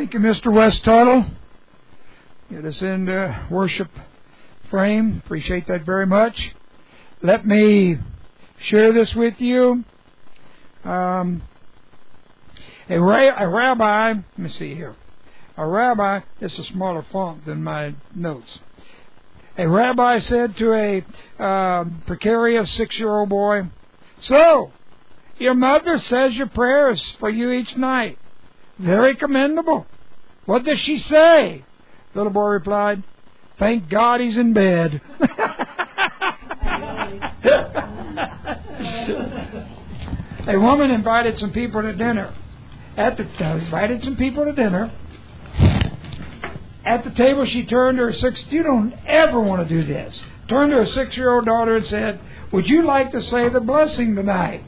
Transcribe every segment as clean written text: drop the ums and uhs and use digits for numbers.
Thank you, Mr. West Tuttle. Get us into worship frame. Appreciate that very much. Let me share this with you. A rabbi, let me see here. A rabbi, this is a smaller font than my notes. A rabbi said to a precarious 6-year-old boy, "So, your mother says your prayers for you each night. Very commendable. What does she say?" The little boy replied, "Thank God he's in bed." A woman invited some people to dinner. At the table, she turned to her you don't ever want to do this. Turned to her 6-year-old daughter and said, "Would you like to say the blessing tonight?"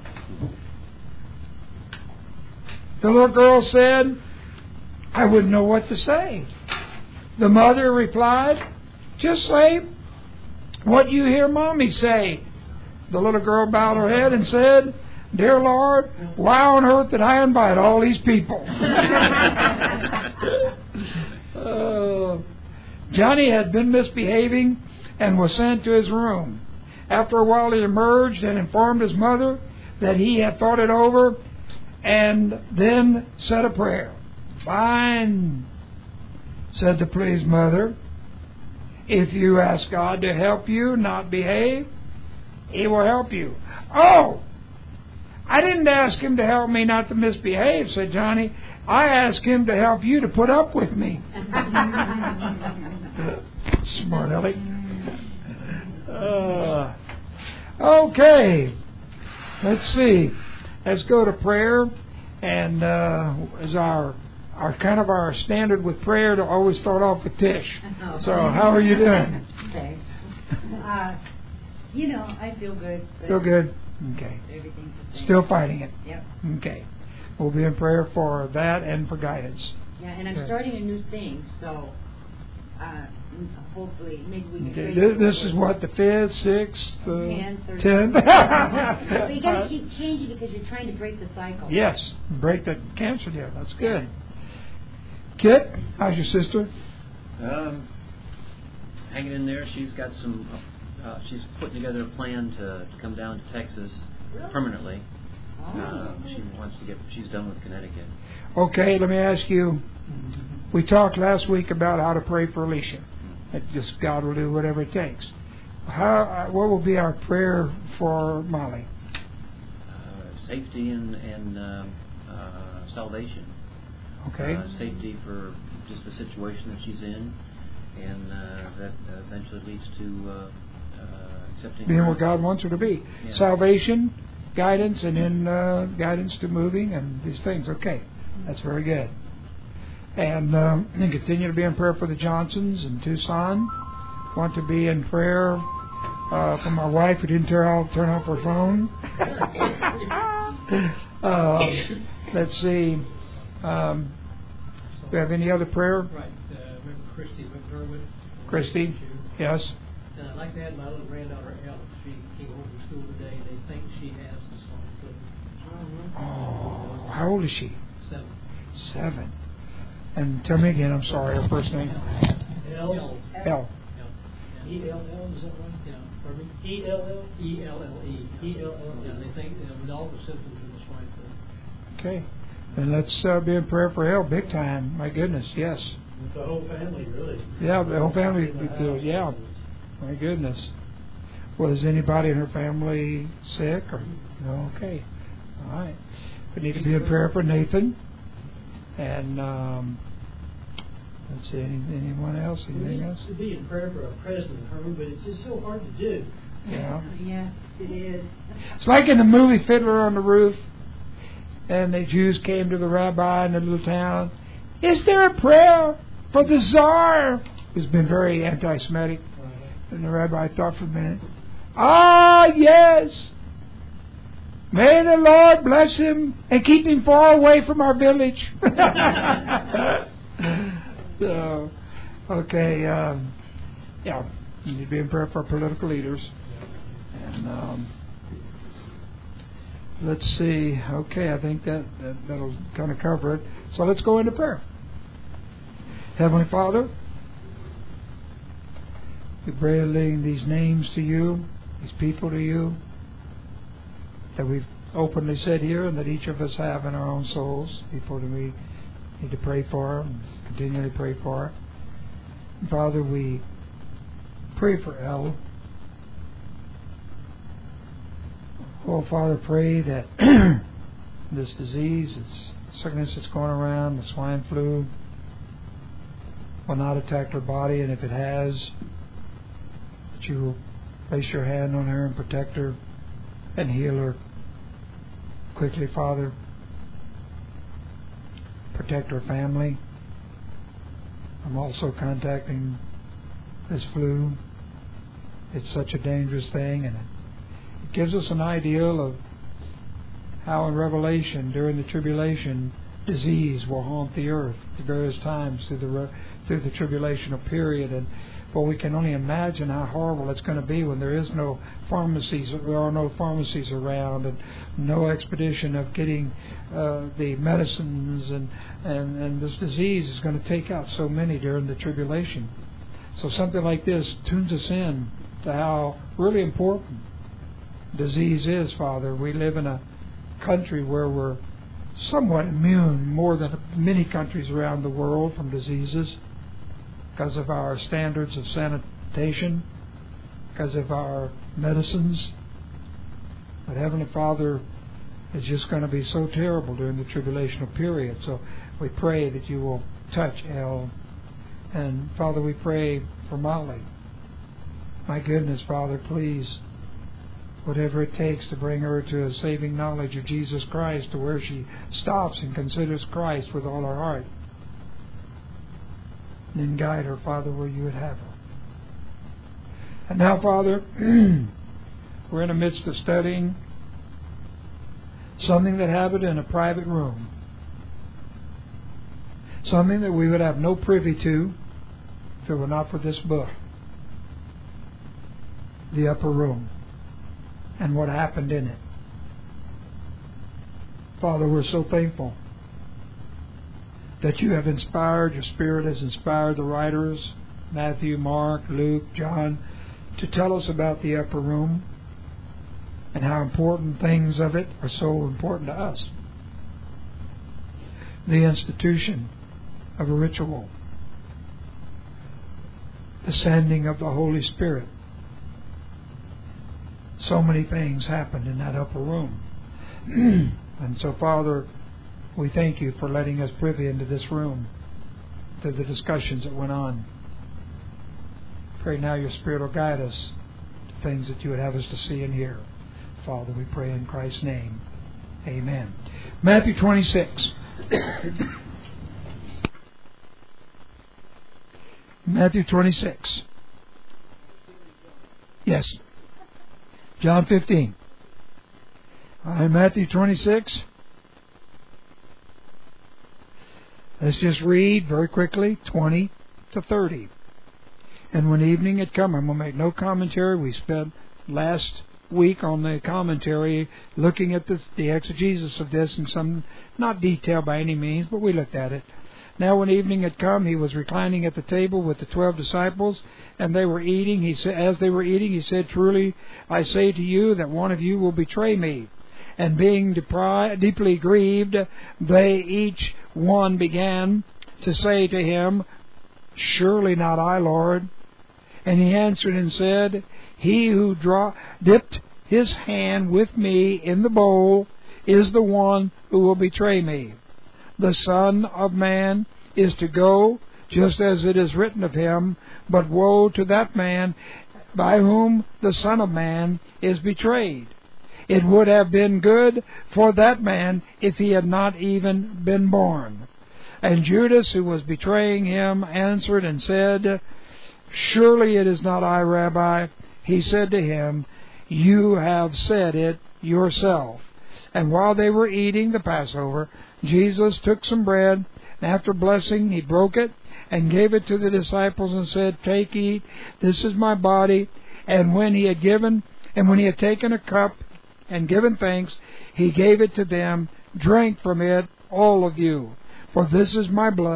The little girl said, "I wouldn't know what to say." The mother replied, "Just say what you hear Mommy say." The little girl bowed her head and said, "Dear Lord, why on earth did I invite all these people?" Johnny had been misbehaving and was sent to his room. After a while he emerged and informed his mother that he had thought it over and then said a prayer. "Fine," said the pleased mother. "If you ask God to help you not behave, He will help you." "Oh, I didn't ask Him to help me not to misbehave," said Johnny. "I asked Him to help you to put up with me." Smart aleck. Okay. Let's see. Let's go to prayer. And as our standard with prayer to always start off with Tish. So how are you doing? Thanks. I feel good. Feel good? Okay. Everything's the same. Still fighting it? Yep. Okay. We'll be in prayer for that and for guidance. Yeah, and I'm starting a new thing, so hopefully maybe we can... This is what, the 5th, 6th, 10th? But you got to keep changing because you're trying to break the cycle. Yes, break the cancer deal. That's good. Kit, how's your sister? Hanging in there. She's got some... she's putting together a plan to come down to Texas permanently. She's done with Connecticut. Okay, let me ask you. We talked last week about how to pray for Alicia. That just God will do whatever it takes. What will be our prayer for Molly? Safety and salvation. Okay. Safety for just the situation that she's in, and that eventually leads to accepting being where God wants her to be. Yeah. Salvation, guidance, and then guidance to moving and these things. Okay, that's very good. And continue to be in prayer for the Johnsons in Tucson. Want to be in prayer for my wife who didn't turn off her phone. Let's see. Do we have any other prayer? Right. Remember Christy McDermott? Christy? Yes. And I'd like to add my little granddaughter, Elle. She came home from school today. They think she has the swine flu. Oh, how old is she? 7. 7. And tell me again, I'm sorry, her first name. L. L. E-L-L, is that right? Yeah. Pardon me? E-L-L? E-L-L-E. E-L-L. Yeah, they think with all the symptoms of the swine flu. Okay. And let's be in prayer for Elle big time. My goodness, yes. With the whole family, really. Yeah, the whole family. Yeah. My goodness. Well, is anybody in her family sick? Or no? Okay. All right. We need to be in prayer for Nathan. And let's see, anyone else? Anything else? To be in prayer for our president, Herman, but it's just so hard to do. Yeah. Yes, it is. It's like in the movie Fiddler on the Roof. And the Jews came to the rabbi in the little town. "Is there a prayer for the Tsar?" Who's been very anti-Semitic. And the rabbi thought for a minute. "Ah, yes. May the Lord bless him and keep him far away from our village." So, okay. Yeah, we need to be in prayer for political leaders. And let's see. Okay, I think that'll kind of cover it. So let's go into prayer. Heavenly Father, we pray laying these names to you, these people to you, that we've openly said here and that each of us have in our own souls, people that we need to pray for and continually pray for. And Father, we pray for Elle. Oh, Father, pray that this disease, this sickness that's going around, the swine flu, will not attack her body, and if it has, that you will place your hand on her and protect her and heal her quickly, Father. Protect her family. I'm also contacting this flu. It's such a dangerous thing, and it gives us an ideal of how in Revelation, during the tribulation, disease will haunt the earth at various times through the tribulational period. And we can only imagine how horrible it's going to be when there are no pharmacies around, and no expedition of getting the medicines, and this disease is going to take out so many during the tribulation. So something like this tunes us in to how really important disease is, Father. We live in a country where we're somewhat immune, more than many countries around the world, from diseases, because of our standards of sanitation, because of our medicines. But Heavenly Father, it's just going to be so terrible during the tribulational period. So we pray that you will touch Elle. And Father, we pray for Molly. My goodness, Father, please, whatever it takes to bring her to a saving knowledge of Jesus Christ, to where she stops and considers Christ with all her heart. And then guide her, Father, where you would have her. And now, Father, we're in the midst of studying something that happened in a private room. Something that we would have no privy to if it were not for this book. The upper room. And what happened in it. Father, we're so thankful that you have inspired, your Spirit has inspired the writers, Matthew, Mark, Luke, John, to tell us about the upper room and how important things of it are so important to us. The institution of a ritual, the sending of the Holy Spirit. So many things happened in that upper room. And so, Father, we thank you for letting us privy into this room, to the discussions that went on. Pray now your Spirit will guide us to things that you would have us to see and hear. Father, we pray in Christ's name. Amen. Matthew 26. Matthew 26. Yes. John 15. Matthew 26. Let's just read very quickly, 20 to 30. And when evening had come, and we'll make no commentary. We spent last week on the commentary looking at the exegesis of this in some, not detail by any means, but we looked at it. Now when evening had come, he was reclining at the table with the 12 disciples, and they were eating. As they were eating, he said, "Truly I say to you that one of you will betray me." And being deeply grieved, they each one began to say to him, "Surely not I, Lord." And he answered and said, "He who dipped his hand with me in the bowl is the one who will betray me. The Son of Man is to go, just as it is written of him, but woe to that man by whom the Son of Man is betrayed. It would have been good for that man if he had not even been born." And Judas, who was betraying him, answered and said, "Surely it is not I, Rabbi." He said to him, "You have said it yourself." And while they were eating the Passover, Jesus took some bread, and after blessing, he broke it and gave it to the disciples and said, "Take, eat, this is my body." And when he had taken a cup and given thanks, he gave it to them. "Drink from it, all of you, for this is my blood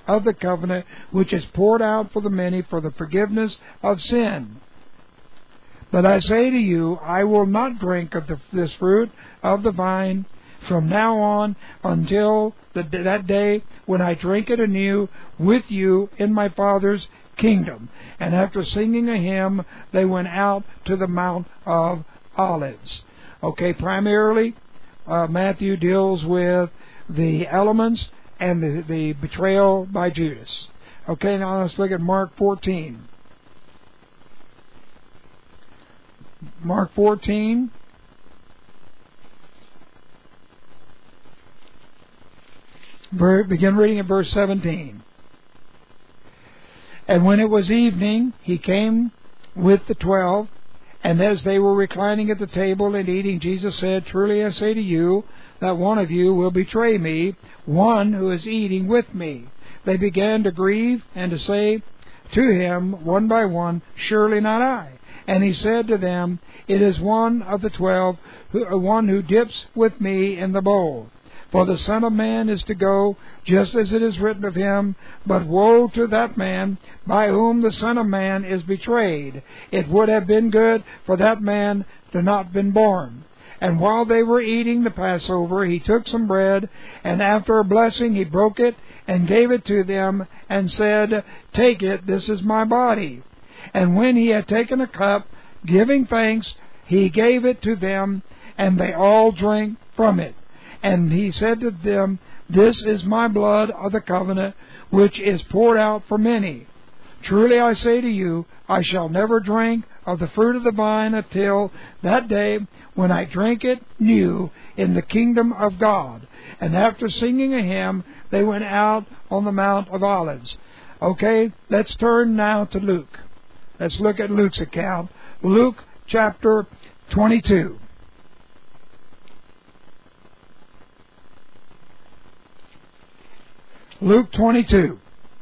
of the covenant, which is poured out for the many for the forgiveness of sin. But I say to you, I will not drink of this fruit of the vine from now on until that day when I drink it anew with you in my Father's kingdom. And after singing a hymn, they went out to the Mount of Olives. Okay, primarily, Matthew deals with the elements and the betrayal by Judas. Okay, now let's look at Mark 14. Mark 14. Begin reading at verse 17. And when it was evening, he came with the 12, and as they were reclining at the table and eating, Jesus said, Truly I say to you, that one of you will betray me, one who is eating with me. They began to grieve and to say to him, one by one, Surely not I. And he said to them, It is one of the 12, one who dips with me in the bowl. For the Son of Man is to go, just as it is written of him. But woe to that man by whom the Son of Man is betrayed. It would have been good for that man to not have been born. And while they were eating the Passover, he took some bread, and after a blessing he broke it, and gave it to them, and said, Take it, this is my body. And when he had taken a cup, giving thanks, he gave it to them, and they all drank from it. And he said to them, This is my blood of the covenant, which is poured out for many. Truly I say to you, I shall never drink of the fruit of the vine until that day when I drink it new in the kingdom of God. And after singing a hymn, they went out on the Mount of Olives. Okay, let's turn now to Luke. Let's look at Luke's account. Luke chapter 22. Luke 22.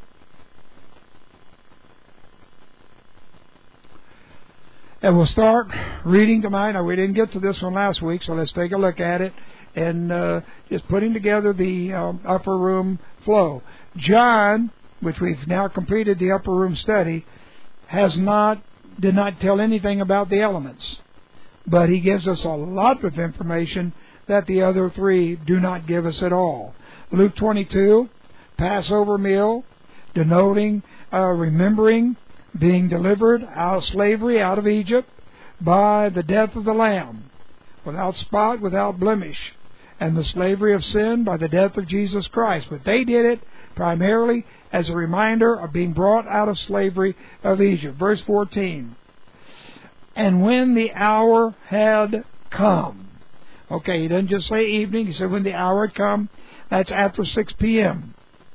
And we'll start reading tonight. Now, we didn't get to this one last week, so let's take a look at it and just putting together the upper room flow. John, which we've now completed the upper room study, did not tell anything about the elements, but he gives us a lot of information that the other three do not give us at all. Luke 22, Passover meal, denoting remembering being delivered out of slavery out of Egypt by the death of the Lamb, without spot, without blemish, and the slavery of sin by the death of Jesus Christ. But they did it primarily as a reminder of being brought out of slavery of Egypt. Verse 14. And when the hour had come. Okay, he doesn't just say evening. He said when the hour had come. That's after 6 p.m.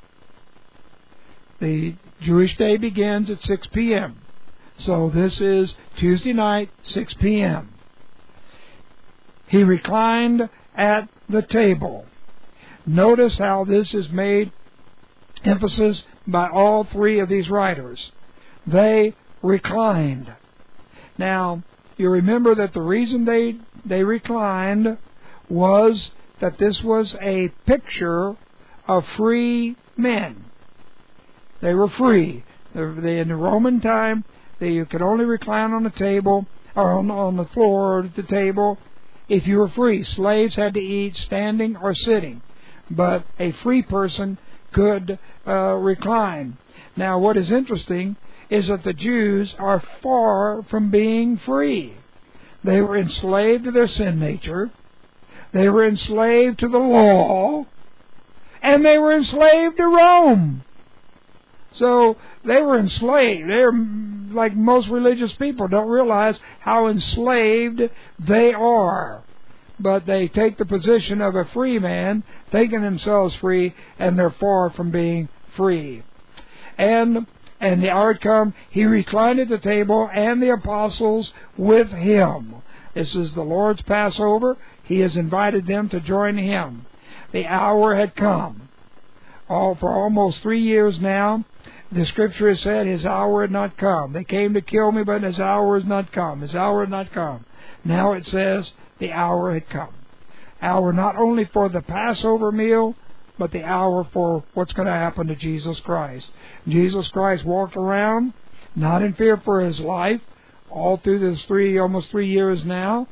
The Jewish day begins at 6 p.m. So this is Tuesday night, 6 p.m. He reclined at the table. Notice how this is made emphasis by all three of these writers. They reclined. Now, you remember that the reason they reclined was that this was a picture of free men. They were free. In the Roman time, you could only recline on the table or on the floor or at the table if you were free. Slaves had to eat standing or sitting, but a free person could recline. Now, what is interesting is that the Jews are far from being free. They were enslaved to their sin nature. They were enslaved to the law. And they were enslaved to Rome. So they were enslaved. They're like most religious people, don't realize how enslaved they are. But they take the position of a free man, thinking themselves free, and they're far from being free. And the hour had come, he reclined at the table, and the apostles with him. This is the Lord's Passover. He has invited them to join him. The hour had come. For almost 3 years now, the Scripture has said his hour had not come. They came to kill me, but his hour has not come. His hour had not come. Now it says the hour had come. Hour not only for the Passover meal, but the hour for what's going to happen to Jesus Christ. Jesus Christ walked around, not in fear for his life, all through this almost 3 years now.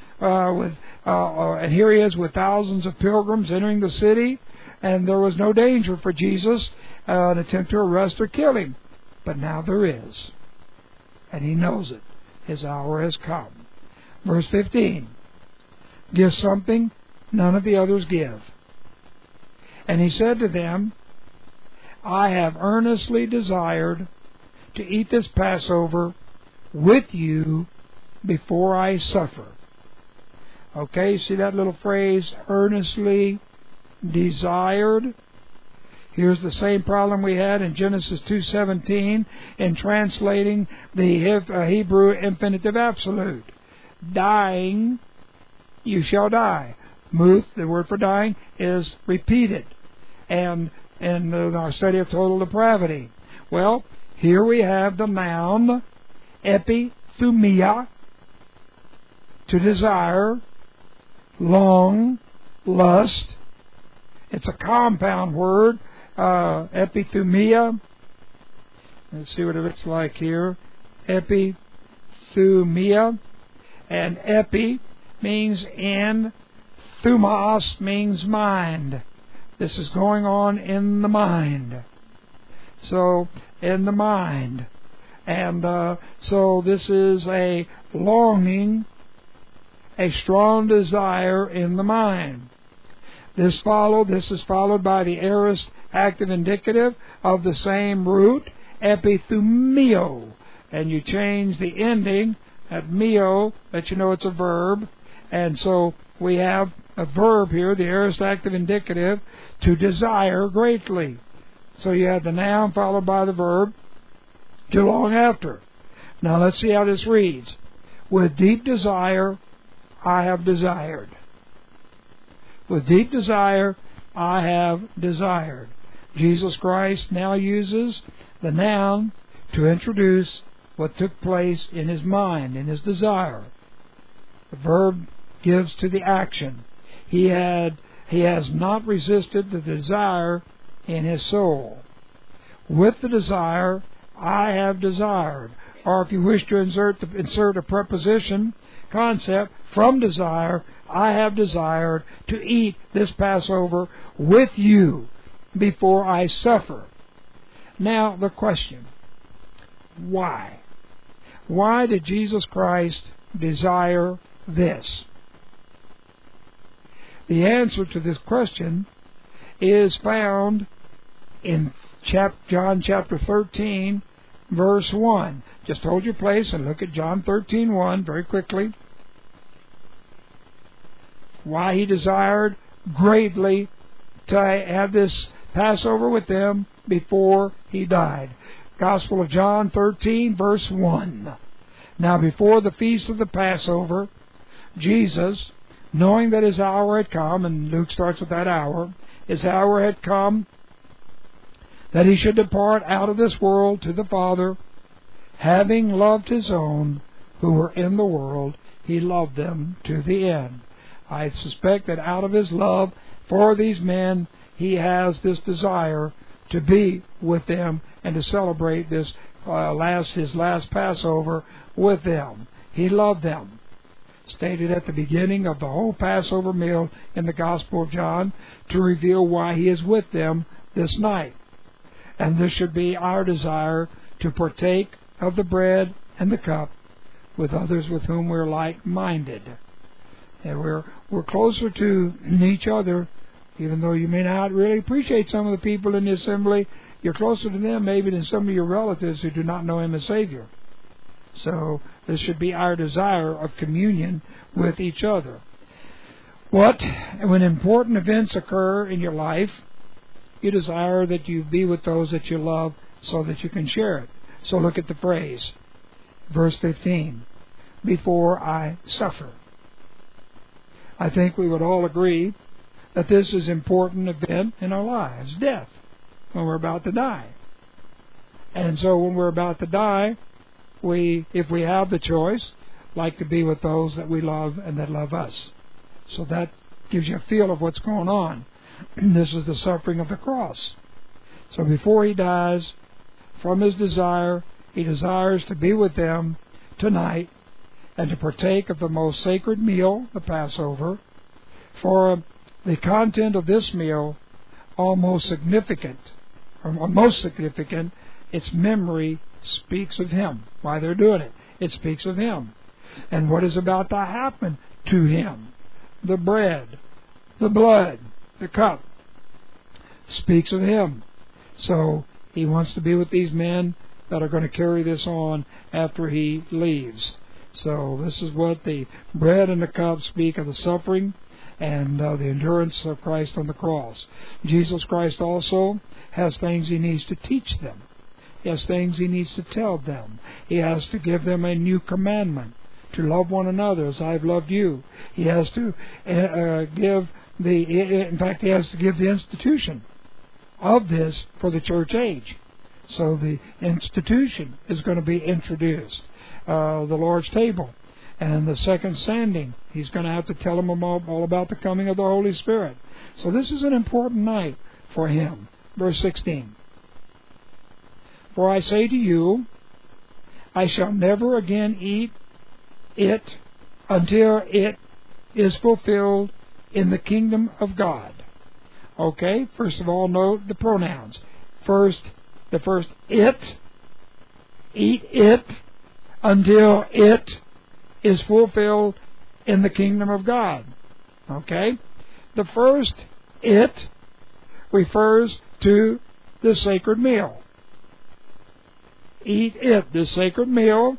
And here he is with thousands of pilgrims entering the city, and there was no danger for Jesus, an attempt to arrest or kill him. But now there is, and he knows it. His hour has come. Verse 15, give something none of the others give. And he said to them, I have earnestly desired to eat this Passover with you before I suffer. Okay, see that little phrase, earnestly desired? Here's the same problem we had in Genesis 2:17 in translating the Hebrew infinitive absolute. Dying, you shall die. Muth, the word for dying, is repeated. And in our study of total depravity. Well, here we have the noun epithumia, to desire, long, lust. It's a compound word, epithumia. Let's see what it looks like here. Epithumia. And epi means in, thumos means mind. This is going on in the mind. So, in the mind. And so this is a longing, a strong desire in the mind. This is followed by the aorist active indicative of the same root, epithumio. And you change the ending at mio, that you know it's a verb. And so we have a verb here, the aorist active indicative, to desire greatly. So you have the noun followed by the verb to long after. Now let's see how this reads. With deep desire, I have desired. With deep desire, I have desired. Jesus Christ now uses the noun to introduce what took place in his mind, in his desire. The verb gives to the action. He has not resisted the desire in his soul. With the desire, I have desired. Or if you wish to insert a preposition concept from desire, I have desired to eat this Passover with you before I suffer. Now the question, why? Why did Jesus Christ desire this? The answer to this question is found in John chapter 13, verse 1. Just hold your place and look at John 13:1 very quickly. Why he desired greatly to have this Passover with them before he died. Gospel of John 13, verse 1. Now before the feast of the Passover, Jesus, knowing that his hour had come, and Luke starts with that hour, his hour had come that he should depart out of this world to the Father, having loved his own who were in the world, he loved them to the end. I suspect that out of his love for these men, he has this desire to be with them and to celebrate this his last Passover with them. He loved them. Stated at the beginning of the whole Passover meal in the Gospel of John to reveal why he is with them this night. And this should be our desire to partake of the bread and the cup with others with whom we're like-minded. And we're closer to each other, even though you may not really appreciate some of the people in the assembly. You're closer to them maybe than some of your relatives who do not know him as Savior. So this should be our desire of communion with each other. When important events occur in your life, you desire that you be with those that you love so that you can share it. So look at the phrase, verse 15, before I suffer. I think we would all agree that this is an important event in our lives, death, when we're about to die. And so when we're about to die, if we have the choice, like to be with those that we love and that love us. So that gives you a feel of what's going on. This is the suffering of the cross. So before he dies, from his desire, he desires to be with them tonight and to partake of the most sacred meal, the Passover. For the content of this meal, most significant, its memory speaks of him. Why they're doing it, it speaks of him. And what is about to happen to him, the bread, the blood, the cup, speaks of him. So he wants to be with these men that are going to carry this on after he leaves. So this is what the bread and the cup speak of, the suffering and the endurance of Christ on the cross. Jesus Christ also has things he needs to teach them. He has things he needs to tell them. He has to give them a new commandment, to love one another as I've loved you. He has to give the institution of this for the church age. So the institution is going to be introduced. The Lord's table and the second standing. He's going to have to tell them all about the coming of the Holy Spirit. So this is an important night for him. Verse 16. For I say to you, I shall never again eat it until it is fulfilled in the kingdom of God. Okay, first of all, note the pronouns. The first it, eat it until it is fulfilled in the kingdom of God. Okay? The first it refers to the sacred meal. Eat it, the sacred meal,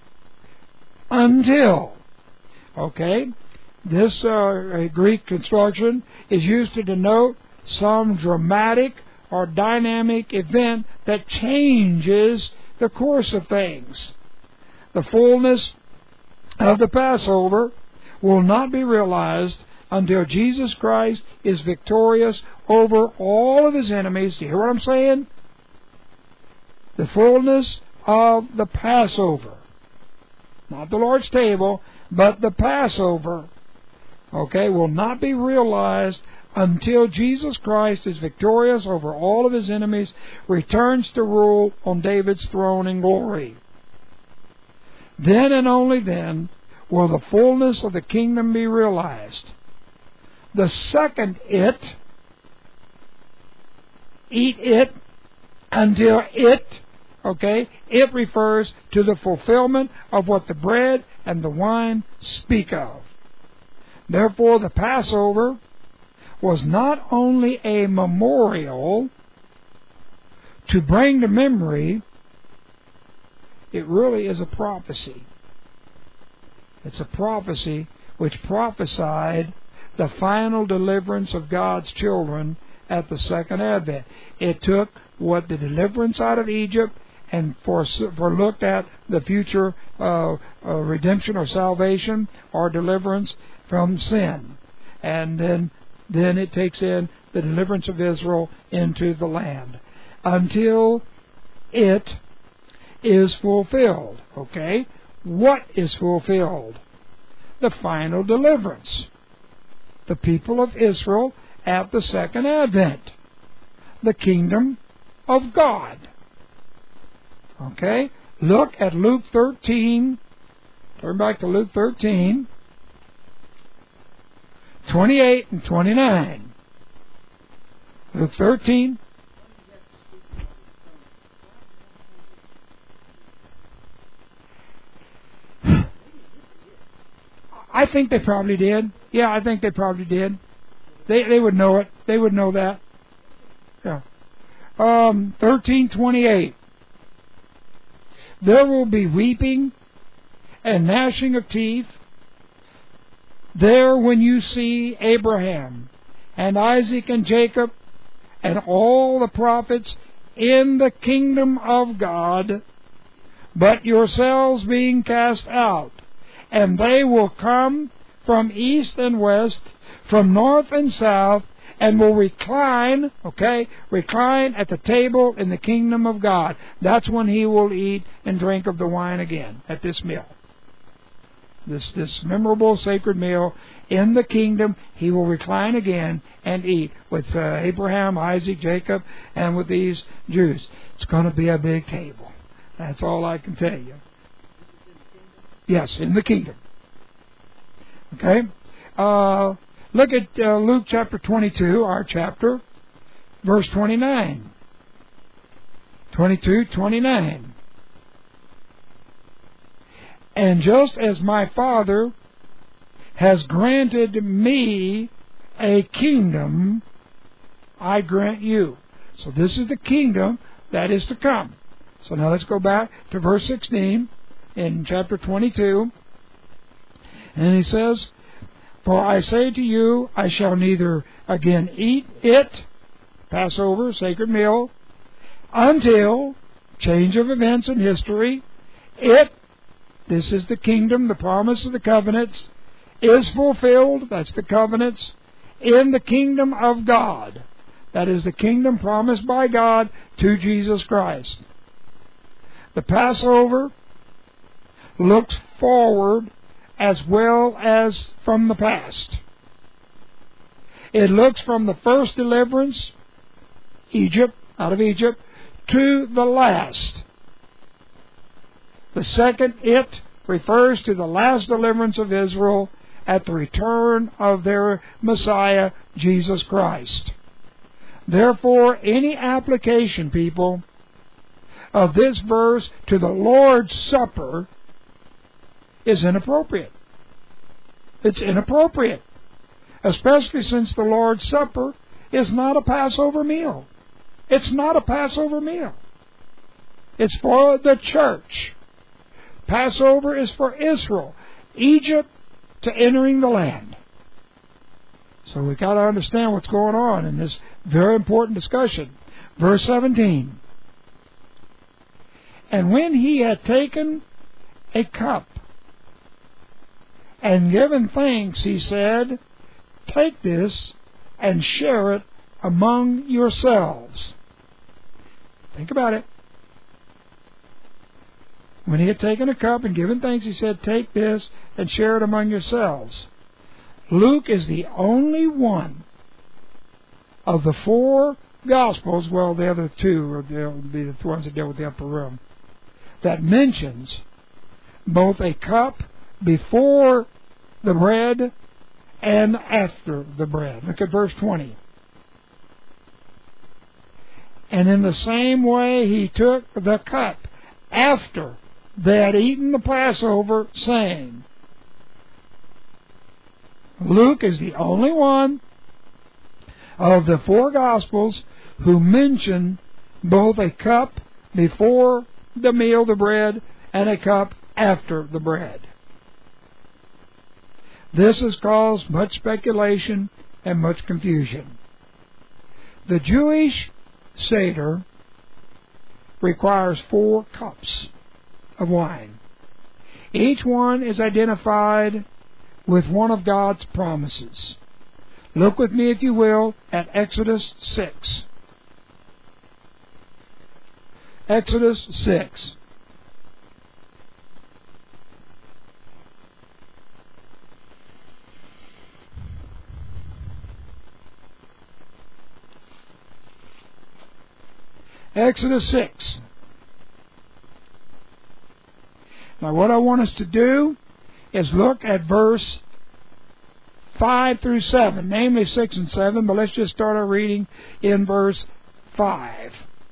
until. Okay? This Greek construction is used to denote some dramatic or dynamic event that changes the course of things. The fullness of the Passover will not be realized until Jesus Christ is victorious over all of his enemies. Do you hear what I'm saying? The fullness of the Passover. Not the Lord's table, but the Passover. Okay, will not be realized until Jesus Christ is victorious over all of his enemies, returns to rule on David's throne in glory. Then and only then will the fullness of the kingdom be realized. The second it, eat it until it, okay, it refers to the fulfillment of what the bread and the wine speak of. Therefore, the Passover was not only a memorial to bring to memory, it really is a prophecy. It's a prophecy which prophesied the final deliverance of God's children at the second advent. It took what the deliverance out of Egypt and for looked at the future redemption or salvation or deliverance from sin. And then it takes in the deliverance of Israel into the land. Until it is fulfilled. Okay? What is fulfilled? The final deliverance. The people of Israel at the second advent. The kingdom of God. Okay? Look at Luke 13. Turn back to Luke 13. 28 and 29. Luke 13. I think they probably did. Yeah, I think they probably did. They would know it. They would know that. Yeah. 13:28. There will be weeping and gnashing of teeth there when you see Abraham and Isaac and Jacob and all the prophets in the kingdom of God, but yourselves being cast out. And they will come from east and west, from north and south, and will recline at the table in the kingdom of God. That's when he will eat and drink of the wine again, at this meal. this memorable sacred meal in the kingdom. He will recline again and eat with Abraham, Isaac, Jacob, and with these Jews. It's going to be a big table. That's all I can tell you. Yes, in the kingdom. Okay? Look at Luke chapter 22, our chapter, verse 29. 22:29. And just as my Father has granted me a kingdom, I grant you. So this is the kingdom that is to come. So now let's go back to verse 16 in chapter 22. And he says, For I say to you, I shall neither again eat it, Passover, sacred meal, until, change of events in history, this is the kingdom, the promise of the covenants, is fulfilled, that's the covenants, in the kingdom of God. That is the kingdom promised by God to Jesus Christ. The Passover looks forward as well as from the past. It looks from the first deliverance, out of Egypt, to the last. The second, it refers to the last deliverance of Israel at the return of their Messiah, Jesus Christ. Therefore, any application, people, of this verse to the Lord's Supper is inappropriate. It's inappropriate, especially since the Lord's Supper is not a Passover meal. It's not a Passover meal. It's for the church. Passover is for Israel, Egypt to entering the land. So we've got to understand what's going on in this very important discussion. Verse 17. And when he had taken a cup and given thanks, he said, Take this and share it among yourselves. Think about it. When he had taken a cup and given thanks, he said, Take this and share it among yourselves. Luke is the only one of the four Gospels, well, the other two will be the ones that deal with the upper room, that mentions both a cup before the bread and after the bread. Look at verse 20. And in the same way he took the cup after they had eaten the Passover, saying, Luke is the only one of the four Gospels who mention both a cup before the meal, the bread, and a cup after the bread. This has caused much speculation and much confusion. The Jewish Seder requires 4 cups of wine. Each one is identified with one of God's promises. Look with me, if you will, at Exodus 6. Exodus 6. Exodus 6. Now what I want us to do is look at verse 5 through 7, namely 6 and 7, but let's just start our reading in verse 5.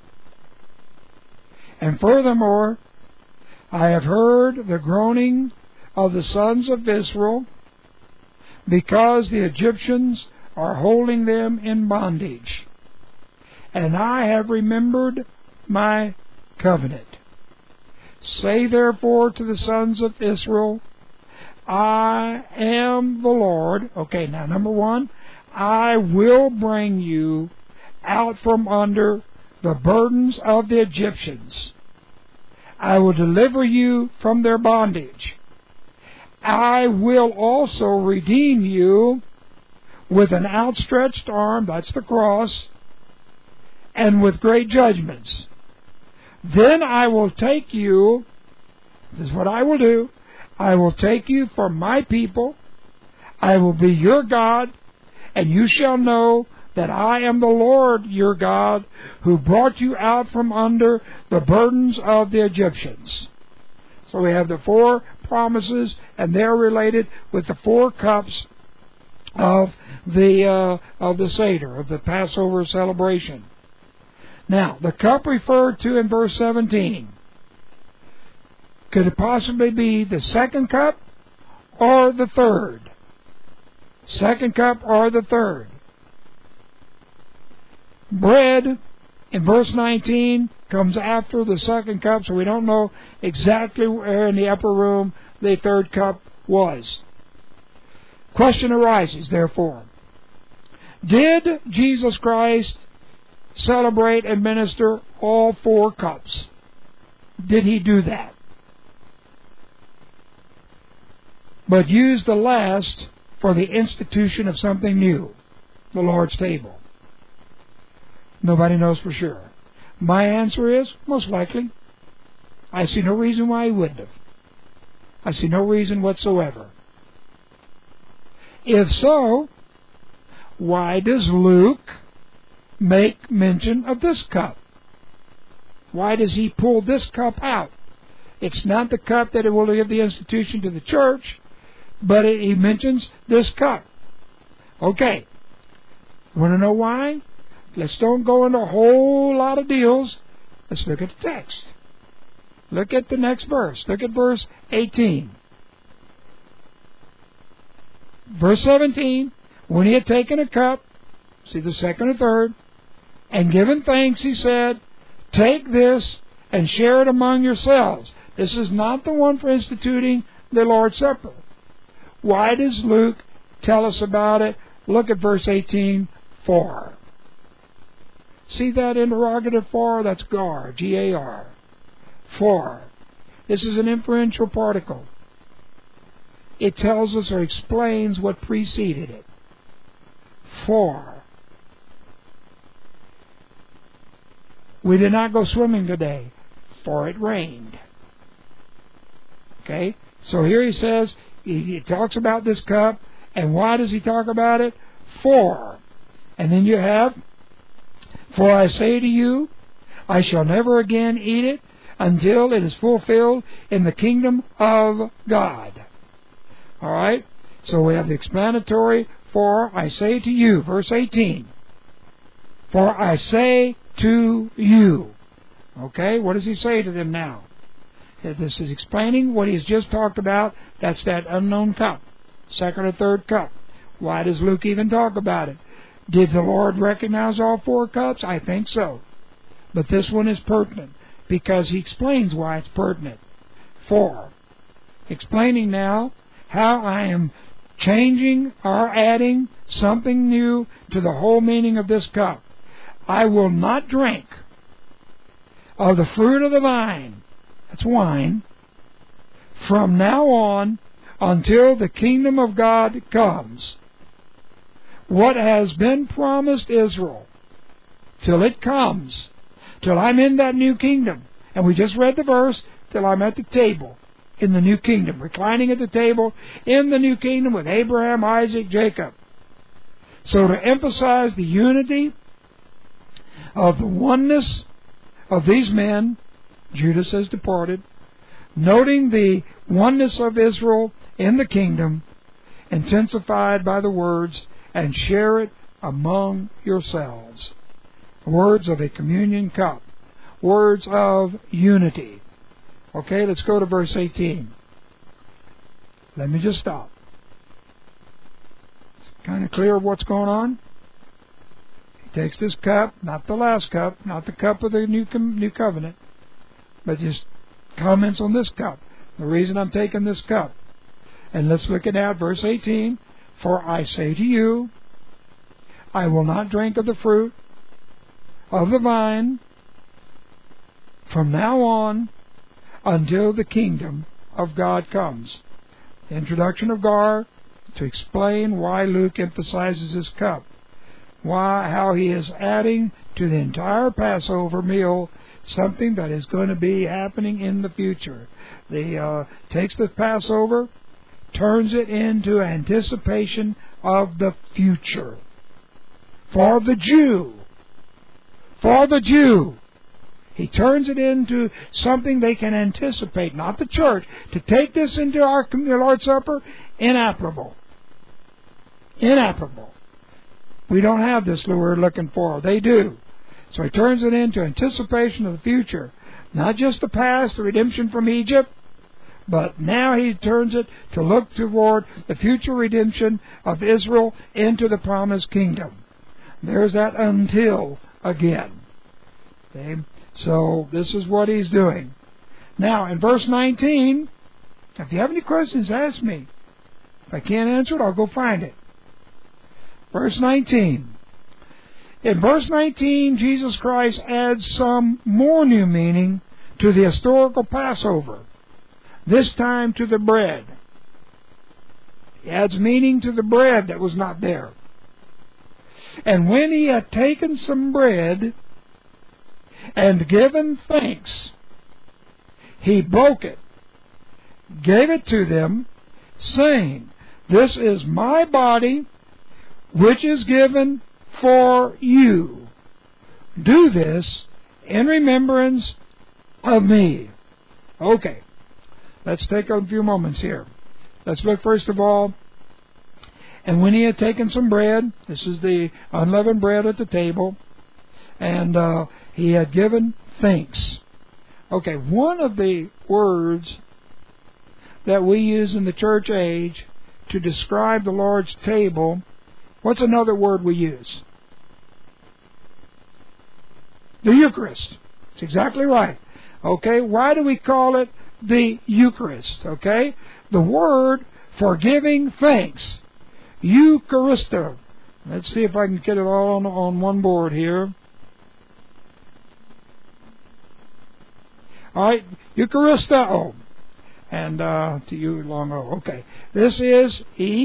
And furthermore, I have heard the groaning of the sons of Israel, because the Egyptians are holding them in bondage. And I have remembered my covenant. Say therefore to the sons of Israel, I am the Lord. Okay, now number 1, I will bring you out from under the burdens of the Egyptians. I will deliver you from their bondage. I will also redeem you with an outstretched arm, that's the cross, and with great judgments. Then I will take you, this is what I will do, I will take you for my people. I will be your God, and you shall know that I am the Lord your God, who brought you out from under the burdens of the Egyptians. So we have the 4 promises, and they're related with the 4 cups of the Seder, of the Passover celebration. Now, the cup referred to in verse 17, could it possibly be the second cup or the third? Second cup or the third? Bread, in verse 19, comes after the second cup, so we don't know exactly where in the upper room the third cup was. Question arises, therefore. Did Jesus Christ celebrate and minister all 4 cups? Did He do that? But use the last for the institution of something new, the Lord's table? Nobody knows for sure. My answer is, most likely. I see no reason why He wouldn't have. I see no reason whatsoever. If so, why does Luke make mention of this cup? Why does he pull this cup out? It's not the cup that will give the institution to the church, but he mentions this cup. Okay. Want to know why? Let's don't go into a whole lot of deals. Let's look at the text. Look at the next verse. Look at verse 18. Verse 17, when he had taken a cup, see the second or third, and given thanks, he said, take this and share it among yourselves. This is not the one for instituting the Lord's Supper. Why does Luke tell us about it? Look at verse 18, for. See that interrogative for? That's gar, G-A-R. For. This is an inferential particle. It tells us or explains what preceded it. For. We did not go swimming today, for it rained. Okay? So here he says, he talks about this cup, and why does he talk about it? For. And then you have, for I say to you, I shall never again eat it until it is fulfilled in the kingdom of God. All right? So we have the explanatory, for I say to you, verse 18. For I say to you. Okay? What does he say to them now? This is explaining what he's just talked about. That's that unknown cup. Second or third cup. Why does Luke even talk about it? Did the Lord recognize all 4 cups? I think so. But this one is pertinent because he explains why it's pertinent. For. Explaining now how I am changing or adding something new to the whole meaning of this cup. I will not drink of the fruit of the vine, that's wine, from now on until the kingdom of God comes. What has been promised Israel, till it comes, till I'm in that new kingdom. And we just read the verse, till I'm at the table in the new kingdom, reclining at the table in the new kingdom with Abraham, Isaac, Jacob. So to emphasize the unity of the oneness of these men, Judas has departed, noting the oneness of Israel in the kingdom, intensified by the words, and share it among yourselves. Words of a communion cup. Words of unity. Okay, let's go to verse 18. Let me just stop. It's kind of clear what's going on. He takes this cup, not the last cup, not the cup of the new covenant, but just comments on this cup. The reason I'm taking this cup. And let's look at verse 18. For I say to you, I will not drink of the fruit of the vine from now on until the kingdom of God comes. The introduction of Gar to explain why Luke emphasizes this cup. How he is adding to the entire Passover meal something that is going to be happening in the future. takes the Passover, turns it into anticipation of the future. For the Jew. For the Jew. He turns it into something they can anticipate, not the church. To take this into our Lord's Supper, inapplicable. Inapplicable. We don't have this that we're looking for. They do. So he turns it into anticipation of the future. Not just the past, the redemption from Egypt, but now he turns it to look toward the future redemption of Israel into the promised kingdom. There's that until again. Okay? So this is what he's doing. Now, in verse 19, if you have any questions, ask me. If I can't answer it, I'll go find it. Verse 19. In verse 19, Jesus Christ adds some more new meaning to the historical Passover, this time to the bread. He adds meaning to the bread that was not there. And when he had taken some bread and given thanks, he broke it, gave it to them, saying, "This is my body, which is given for you. Do this in remembrance of me." Okay, let's take a few moments here. Let's look first of all. And when he had taken some bread, this is the unleavened bread at the table, and he had given thanks. Okay, one of the words that we use in the church age to describe the Lord's table, what's another word we use? The Eucharist. That's exactly right. Okay, why do we call it the Eucharist? Okay, the word for giving thanks, Eucharisto. Let's see if I can get it all on one board here. All right, Eucharisteo. And to you, long O. Okay, this is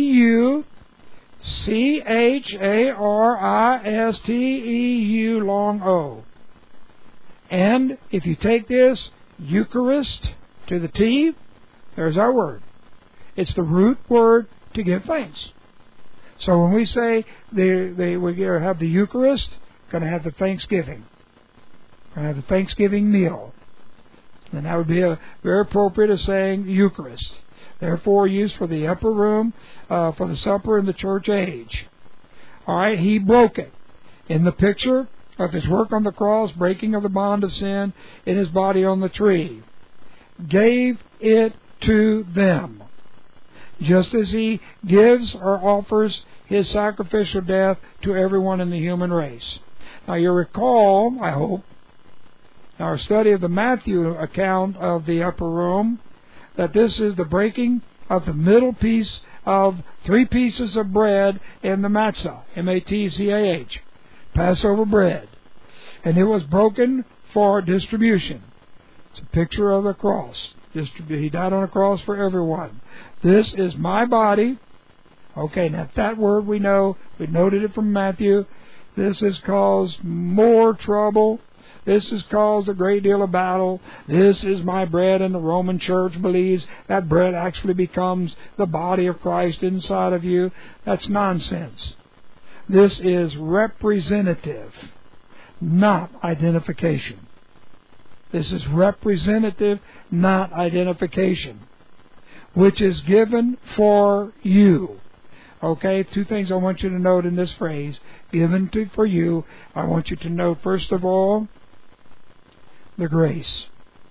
EUCHARISTEU, long O. And if you take this Eucharist to the T, there's our word. It's the root word to give thanks. So when we say we have the Eucharist, going to have the Thanksgiving. Going to have the Thanksgiving meal. And that would be very appropriate as saying Eucharist. Therefore used for the upper room, for the supper in the church age. All right, he broke it. In the picture of his work on the cross, breaking of the bond of sin in his body on the tree. Gave it to them. Just as he gives or offers his sacrificial death to everyone in the human race. Now you recall, I hope, our study of the Matthew account of the upper room, that this is the breaking of the middle piece of 3 pieces of bread in the matzah, M-A-T-Z-A-H, Passover bread. And it was broken for distribution. It's a picture of the cross. He died on a cross for everyone. This is my body. Okay, now that word we know, we noted it from Matthew. This has caused more trouble. This has caused a great deal of battle. This is my bread, and the Roman Church believes that bread actually becomes the body of Christ inside of you. That's nonsense. This is representative, not identification. This is representative, not identification, which is given for you. Okay, 2 things I want you to note in this phrase. Given for you. I want you to note, first of all, the grace.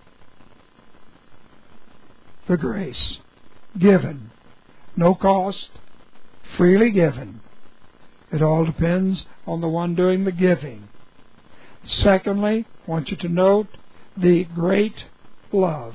The grace. Given. No cost. Freely given. It all depends on the one doing the giving. Secondly, I want you to note the great love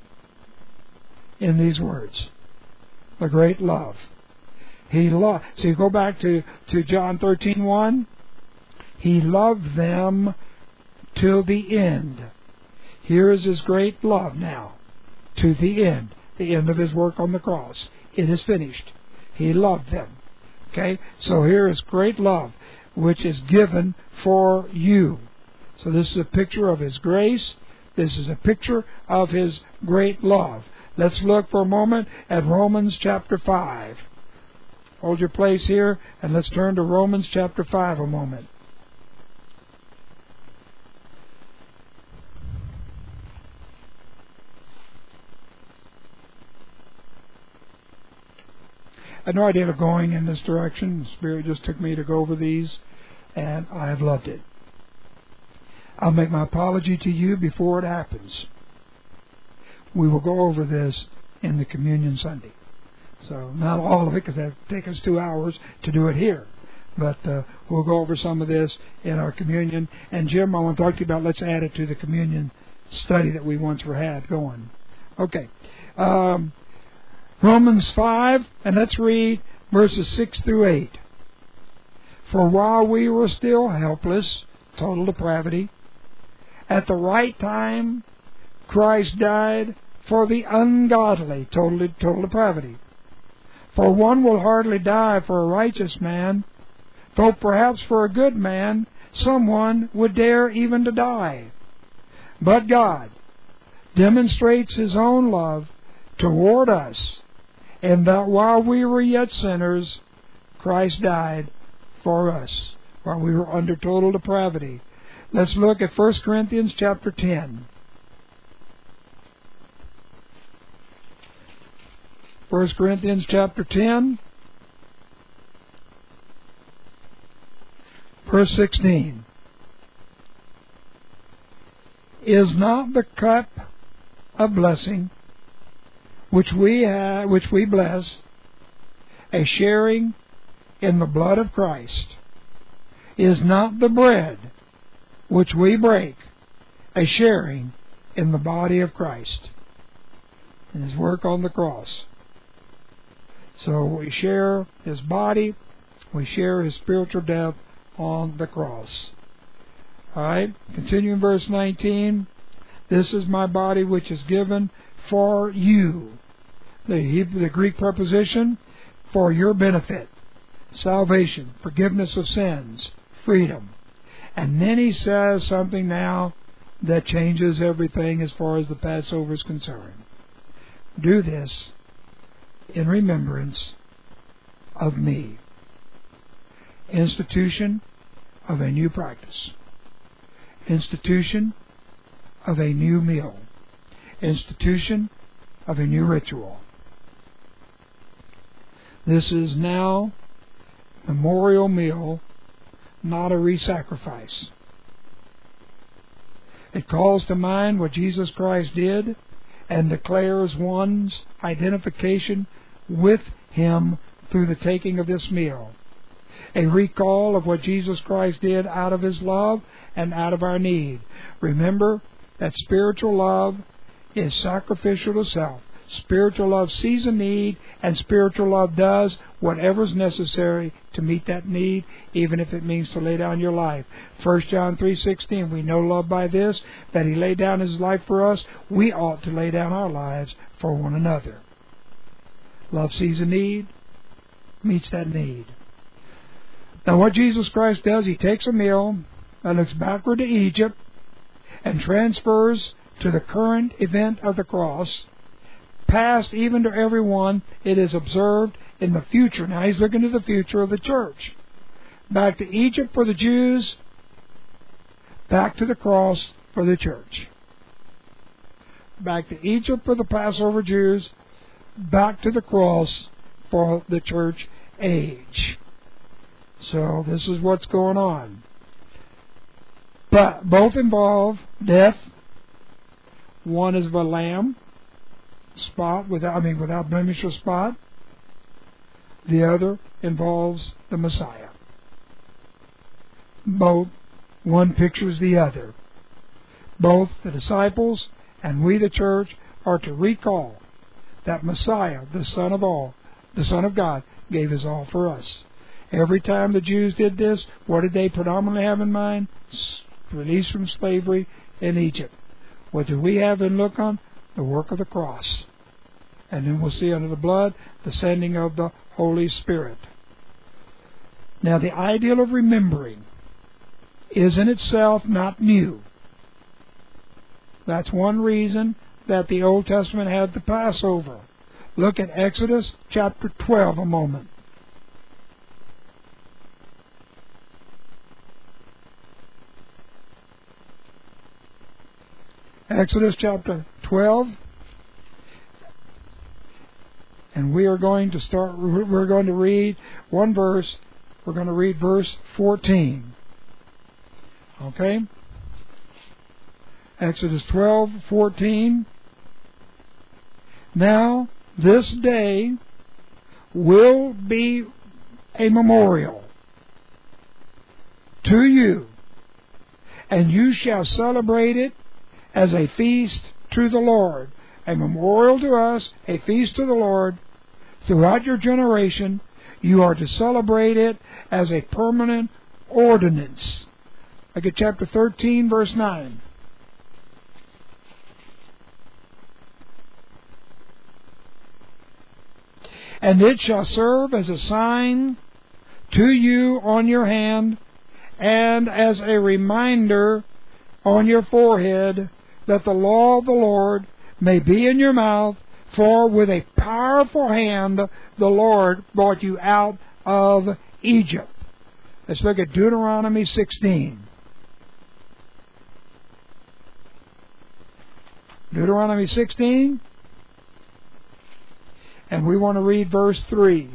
in these words. The great love. He loved. So you go back to John 13:1. He loved them till the end. Here is his great love now. To the end of his work on the cross. It is finished. He loved them. Okay? So here is great love, which is given for you. So this is a picture of his grace, This is a picture of His great love. Let's look for a moment at Romans chapter 5. Hold your place here, and let's turn to Romans chapter 5 a moment. I had no idea of going in this direction. The Spirit just took me to go over these, and I have loved it. I'll make my apology to you before it happens. We will go over this in the Communion Sunday. So, not all of it, because that would take us 2 hours to do it here. But we'll go over some of this in our communion. And Jim, I want to talk to you about, let's add it to the communion study that we once had going. Okay. Romans 5, and let's read verses 6 through 8. For while we were still helpless, total depravity, at the right time Christ died for the ungodly, total depravity. For one will hardly die for a righteous man, though perhaps for a good man someone would dare even to die. But God demonstrates His own love toward us, in that while we were yet sinners, Christ died for us, while we were under total depravity. Let's look at 1 Corinthians chapter 10. 1 Corinthians chapter 10, verse 16. Is not the cup of blessing which we bless a sharing in the blood of Christ? Is not the bread which we break a sharing in the body of Christ and His work on the cross? So we share His body, we share His spiritual death on the cross. Alright, continuing verse 19. This is my body which is given for you. The Greek preposition, for your benefit, salvation, forgiveness of sins, freedom. And then he says something now that changes everything as far as the Passover is concerned. Do this in remembrance of me. Institution of a new practice. Institution of a new meal. Institution of a new ritual. This is now memorial meal, not a re-sacrifice. It calls to mind what Jesus Christ did and declares one's identification with Him through the taking of this meal. A recall of what Jesus Christ did out of His love and out of our need. Remember that spiritual love is sacrificial to self. Spiritual love sees a need, and spiritual love does whatever's necessary to meet that need, even if it means to lay down your life. 1 John 3:16, we know love by this, that He laid down His life for us. We ought to lay down our lives for one another. Love sees a need, meets that need. Now what Jesus Christ does, He takes a meal that looks backward to Egypt and transfers to the current event of the cross, past even to everyone. It is observed in the future. Now He's looking to the future of the church. Back to Egypt for the Jews, back to the cross for the church. Back to Egypt for the Passover Jews, back to the cross for the church age. So this is what's going on. But both involve death. One is of a lamb, without blemish or spot. The other involves the Messiah. Both, one pictures the other. Both the disciples and we, the church, are to recall that Messiah, the Son of God, gave His all for us. Every time the Jews did this, what did they predominantly have in mind? Release from slavery in Egypt. What do we have in look on? The work of the cross. And then we'll see under the blood the sending of the Holy Spirit. Now the ideal of remembering is in itself not new. That's one reason that the Old Testament had the Passover. Look at Exodus chapter 12 a moment. Exodus chapter 12. And we are going to read one verse. We're going to read verse 14. Okay? Exodus 12:14. Now, this day will be a memorial to you, and you shall celebrate it as a feast to the Lord. A memorial to us, a feast to the Lord. Throughout your generation, you are to celebrate it as a permanent ordinance. Look at chapter 13, verse 9. And it shall serve as a sign to you on your hand, and as a reminder on your forehead, that the law of the Lord may be in your mouth, for with a powerful hand the Lord brought you out of Egypt. Let's look at Deuteronomy 16. Deuteronomy 16. And we want to read verse 3.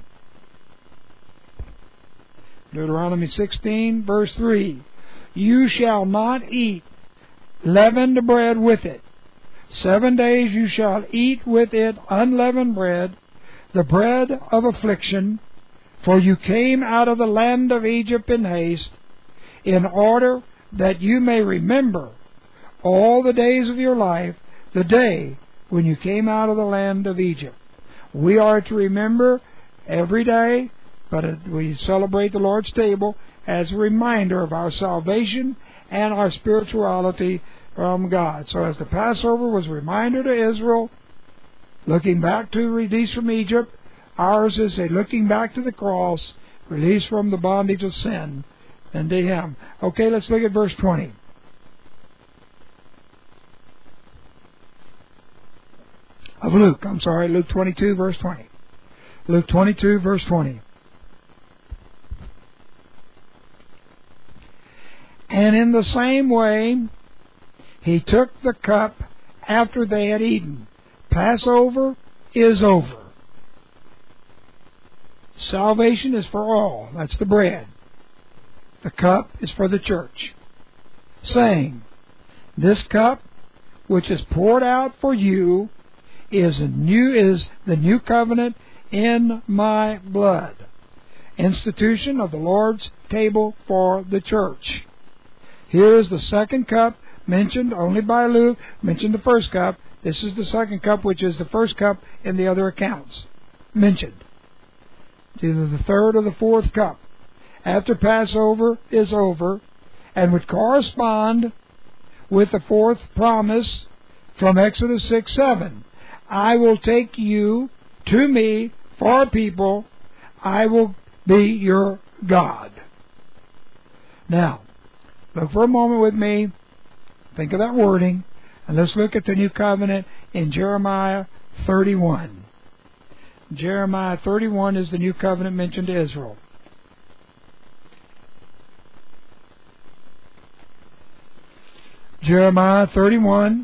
Deuteronomy 16, verse 3. You shall not eat leavened bread with it. 7 days you shall eat with it unleavened bread, the bread of affliction, for you came out of the land of Egypt in haste, in order that you may remember all the days of your life, the day when you came out of the land of Egypt. We are to remember every day, but we celebrate the Lord's table as a reminder of our salvation and our spirituality from God. So as the Passover was a reminder to Israel, looking back to release from Egypt, ours is a looking back to the cross, release from the bondage of sin, and to Him. Okay, let's look at verse 20. Of Luke, Luke 22, verse 20. Luke 22, verse 20. And in the same way, He took the cup after they had eaten. Passover is over. Salvation is for all. That's the bread. The cup is for the church. Saying, this cup, which is poured out for you, is the new covenant in my blood. Institution of the Lord's table for the church. Here is the second cup mentioned only by Luke. Mentioned the first cup. This is the second cup, which is the first cup in the other accounts mentioned. It's either the third or the fourth cup. After Passover is over, and would correspond with the fourth promise from Exodus 6:7. I will take you to me for a people. I will be your God. Now, look for a moment with me. Think of that wording. And let's look at the new covenant in Jeremiah 31. Jeremiah 31 is the new covenant mentioned to Israel. Jeremiah 31.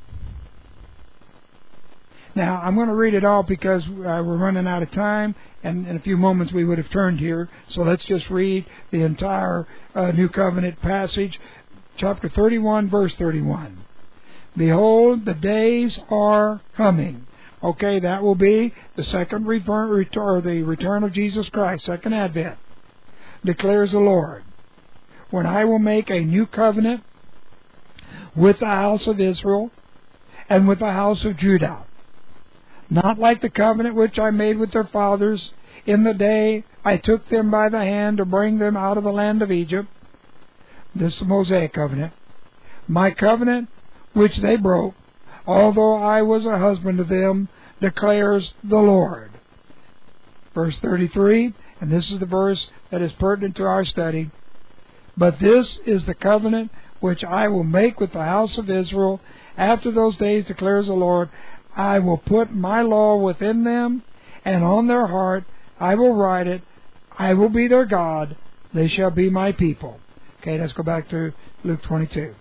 Now, I'm going to read it all because we're running out of time, and in a few moments we would have turned here. So let's just read the entire New Covenant passage, chapter 31, verse 31. Behold, the days are coming. Okay, that will be the second the return of Jesus Christ, second advent, declares the Lord, when I will make a new covenant with the house of Israel and with the house of Judah. Not like the covenant which I made with their fathers in the day I took them by the hand to bring them out of the land of Egypt. This is the Mosaic covenant. My covenant which they broke, although I was a husband to them, declares the Lord. Verse 33, and this is the verse that is pertinent to our study. But this is the covenant which I will make with the house of Israel After those days, declares the Lord, I will put my law within them, and on their heart I will write it. I will be their God. They shall be my people. Okay, let's go back to Luke 22.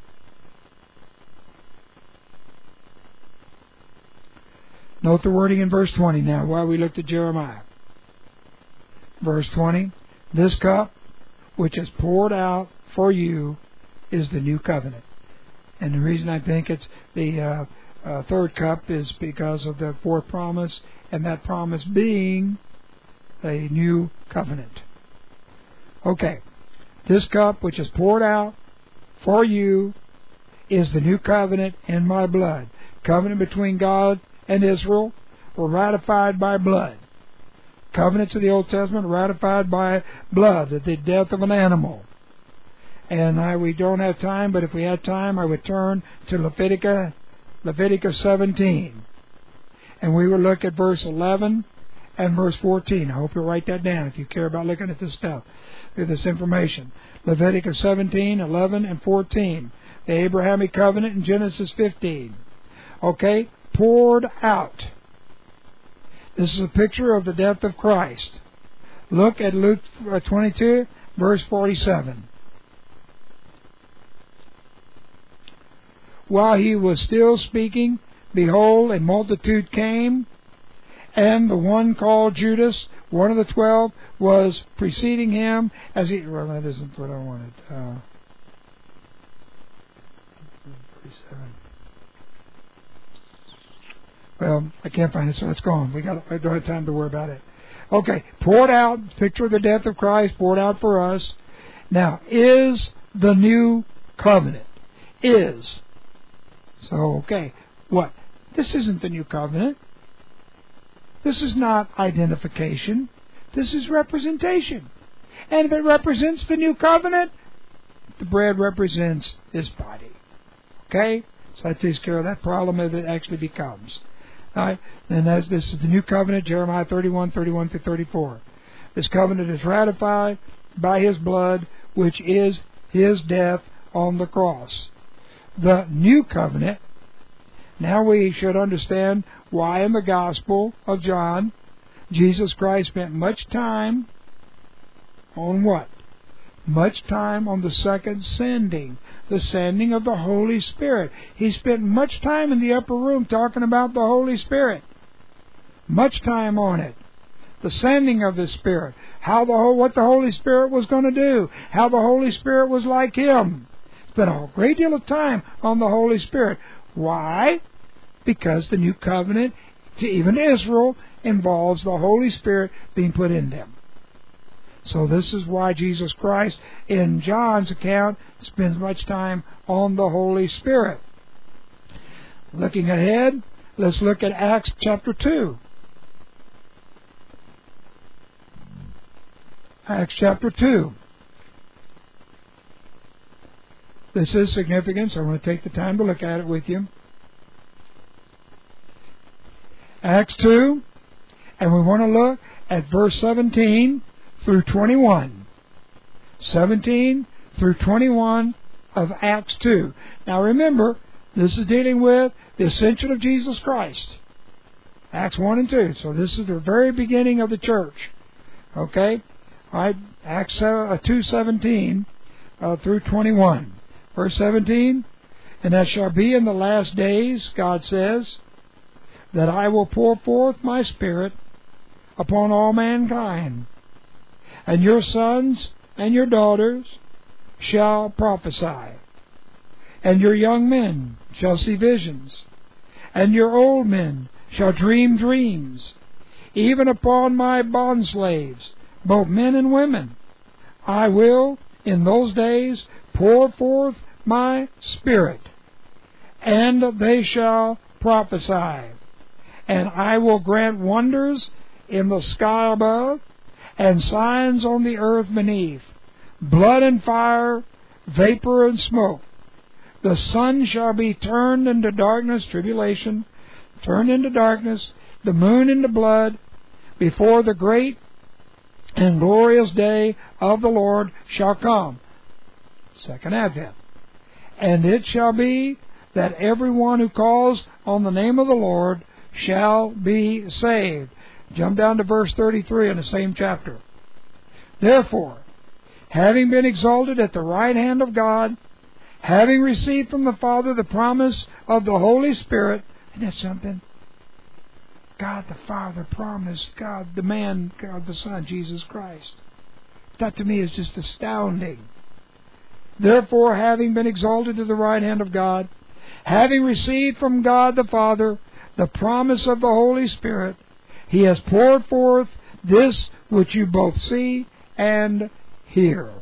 Note the wording in verse 20 now while we looked at Jeremiah. Verse 20, this cup which is poured out for you is the new covenant. And the reason I think it's the third cup is because of the fourth promise, and that promise being a new covenant. Okay, this cup which is poured out for you is the new covenant in my blood. Covenant between God and Israel were ratified by blood. Covenants of the Old Testament ratified by blood at the death of an animal. And we don't have time, but if we had time, I would turn to Leviticus 17. And we will look at verse 11 and verse 14. I hope you'll write that down if you care about looking at this stuff, this information. Leviticus 17, 11, and 14. The Abrahamic covenant in Genesis 15. Okay, poured out. This is a picture of the death of Christ. Look at Luke 22, verse 47. While he was still speaking, behold, a multitude came, and the one called Judas, one of the 12, was preceding him as he... Well, that isn't what I wanted. 47. Well, I can't find it, so it's gone. I don't have time to worry about it. Okay, poured out, picture of the death of Christ, poured out for us. Now, is the new covenant. Is. So, okay, what? This isn't the new covenant. This is not identification. This is representation. And if it represents the new covenant, the bread represents His body. Okay? So that takes care of that problem if it actually becomes. All right? And this is the new covenant, Jeremiah 31, 31 through 34. This covenant is ratified by His blood, which is His death on the cross. The new covenant, now we should understand why in the Gospel of John, Jesus Christ spent much time on what? Much time on the second sending, the sending of the Holy Spirit. He spent much time in the upper room talking about the Holy Spirit. Much time on it. The sending of the Spirit. What the Holy Spirit was going to do. How the Holy Spirit was like Him. Spent a great deal of time on the Holy Spirit. Why? Because the new covenant, to even Israel, involves the Holy Spirit being put in them. So this is why Jesus Christ, in John's account, spends much time on the Holy Spirit. Looking ahead, let's look at Acts chapter 2. Acts chapter 2. This is significant, so I want to take the time to look at it with you. Acts 2, and we want to look at verse 17 through 21. 17 through 21 of Acts 2. Now remember, this is dealing with the ascension of Jesus Christ. Acts 1 and 2. So this is the very beginning of the church. Okay? All right, Acts 2:17 through 21. Verse 17, and that shall be in the last days, God says, that I will pour forth my Spirit upon all mankind, and your sons and your daughters shall prophesy, and your young men shall see visions, and your old men shall dream dreams, even upon my bondslaves, both men and women. I will in those days pour forth my Spirit, and they shall prophesy. And I will grant wonders in the sky above, and signs on the earth beneath, blood and fire, vapor and smoke. The sun shall be turned into darkness, tribulation, turned into darkness, the moon into blood, before the great and glorious day of the Lord shall come. Second Advent. And it shall be that everyone who calls on the name of the Lord shall be saved. Jump down to verse 33 in the same chapter. Therefore, having been exalted at the right hand of God, having received from the Father the promise of the Holy Spirit, isn't that something? God the Father promised God the man, God the Son, Jesus Christ. That to me is just astounding. Therefore, having been exalted to the right hand of God, having received from God the Father the promise of the Holy Spirit, He has poured forth this which you both see and hear.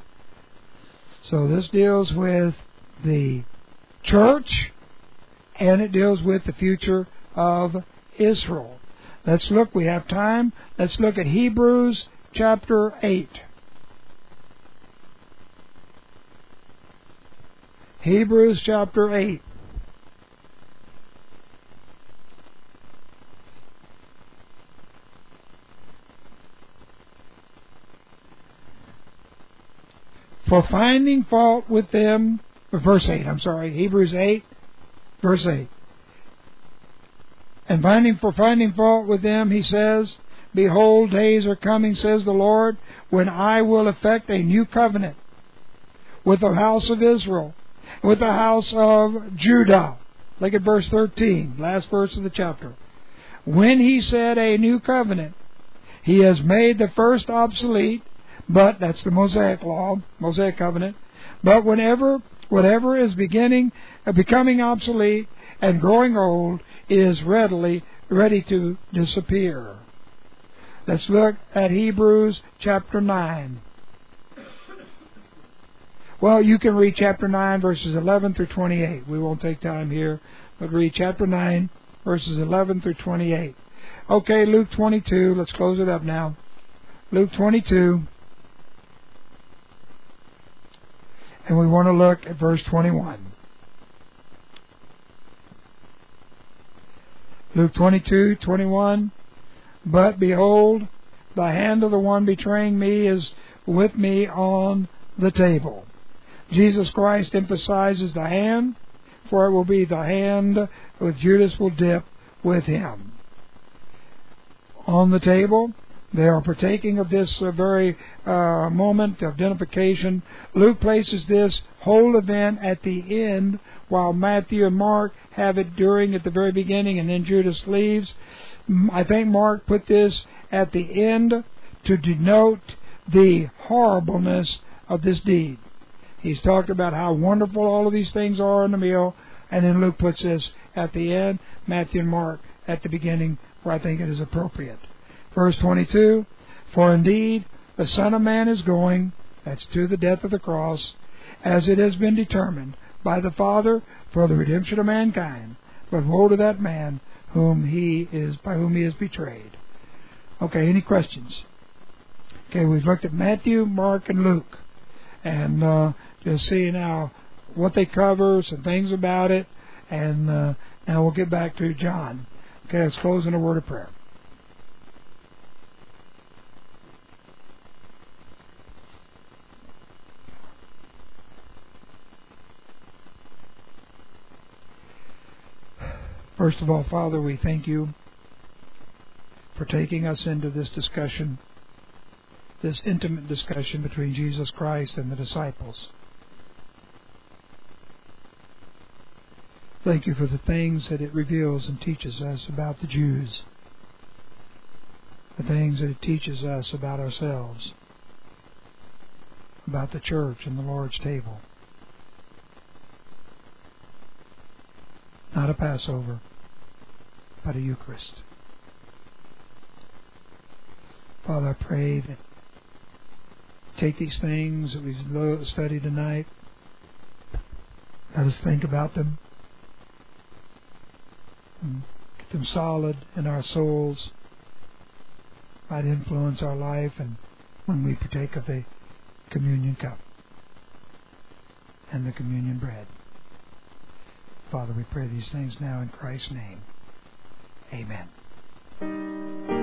So this deals with the church, and it deals with the future of Israel. Let's look, we have time. Let's look at Hebrews chapter 8. Hebrews chapter 8. For finding fault with them, verse 8, Hebrews 8, verse 8. And for finding fault with them, he says, Behold, days are coming, says the Lord, when I will effect a new covenant with the house of Israel, with the house of Judah. Look at verse 13, last verse of the chapter. When he said a new covenant, he has made the first obsolete, but that's the Mosaic law, Mosaic covenant. But whatever is becoming obsolete and growing old is ready to disappear. Let's look at Hebrews chapter 9. Well, you can read chapter 9, verses 11 through 28. We won't take time here, but read chapter 9, verses 11 through 28. Okay, Luke 22. Let's close it up now. Luke 22. And we want to look at verse 21. Luke 22:21. But behold, the hand of the one betraying me is with me on the table. Jesus Christ emphasizes the hand, for it will be the hand which Judas will dip with him. On the table, they are partaking of this very moment of identification. Luke places this whole event at the end, while Matthew and Mark have it at the very beginning, and then Judas leaves. I think Mark put this at the end to denote the horribleness of this deed. He's talked about how wonderful all of these things are in the meal, and then Luke puts this at the end, Matthew and Mark at the beginning, where I think it is appropriate. Verse 22, For indeed the Son of Man is going, that's to the death of the cross, as it has been determined by the Father for the redemption of mankind. But woe to that man by whom he is betrayed. Okay, any questions? Okay, we've looked at Matthew, Mark, and Luke, and just seeing now what they cover, some things about it, and now we'll get back to John. Okay, let's close in a word of prayer. First of all, Father, we thank you for taking us into this discussion, this intimate discussion between Jesus Christ and the disciples. Thank you for the things that it reveals and teaches us about the Jews, the things that it teaches us about ourselves, about the church and the Lord's table. Not a Passover, but a Eucharist. Father, I pray that take these things that we've studied tonight, let us think about them, and get them solid in our souls, might influence our life, and when we partake of the communion cup and the communion bread. Father, we pray these things now in Christ's name. Amen.